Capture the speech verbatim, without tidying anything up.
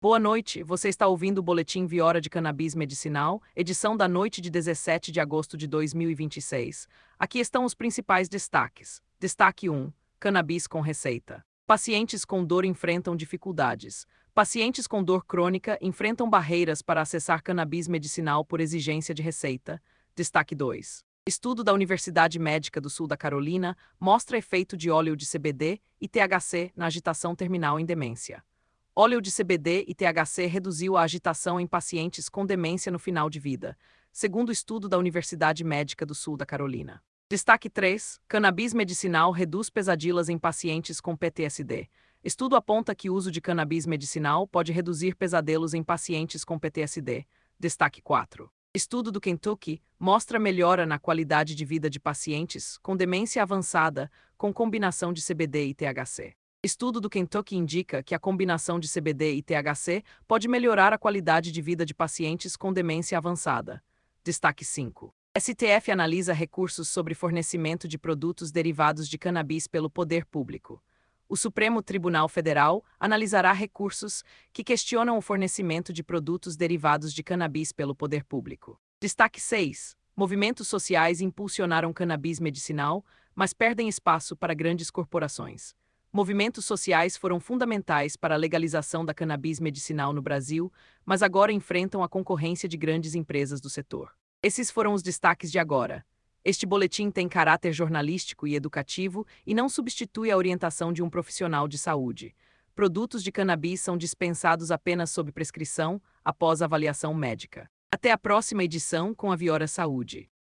Boa noite, você está ouvindo o Boletim Viora de Cannabis Medicinal, edição da noite de dezessete de agosto de dois mil e vinte e seis. Aqui estão os principais destaques. Destaque um. Cannabis com receita. Pacientes com dor enfrentam dificuldades. Pacientes com dor crônica enfrentam barreiras para acessar cannabis medicinal por exigência de receita. Destaque dois. Estudo da Universidade Médica do Sul da Carolina mostra efeito de óleo de C B D e T H C na agitação terminal em demência. Óleo de C B D e T H C reduziu a agitação em pacientes com demência no final de vida, segundo estudo da Universidade Médica do Sul da Carolina. Destaque três. Cannabis medicinal reduz pesadelas em pacientes com P T S D. Estudo aponta que o uso de cannabis medicinal pode reduzir pesadelos em pacientes com P T S D. Destaque quatro. Estudo do Kentucky mostra melhora na qualidade de vida de pacientes com demência avançada com combinação de C B D e T H C. Estudo do Kentucky indica que a combinação de C B D e T H C pode melhorar a qualidade de vida de pacientes com demência avançada. Destaque cinco. S T F analisa recursos sobre fornecimento de produtos derivados de cannabis pelo poder público. O Supremo Tribunal Federal analisará recursos que questionam o fornecimento de produtos derivados de cannabis pelo poder público. Destaque seis. Movimentos sociais impulsionaram cannabis medicinal, mas perdem espaço para grandes corporações. Movimentos sociais foram fundamentais para a legalização da cannabis medicinal no Brasil, mas agora enfrentam a concorrência de grandes empresas do setor. Esses foram os destaques de agora. Este boletim tem caráter jornalístico e educativo e não substitui a orientação de um profissional de saúde. Produtos de cannabis são dispensados apenas sob prescrição, após avaliação médica. Até a próxima edição com a Viora Saúde.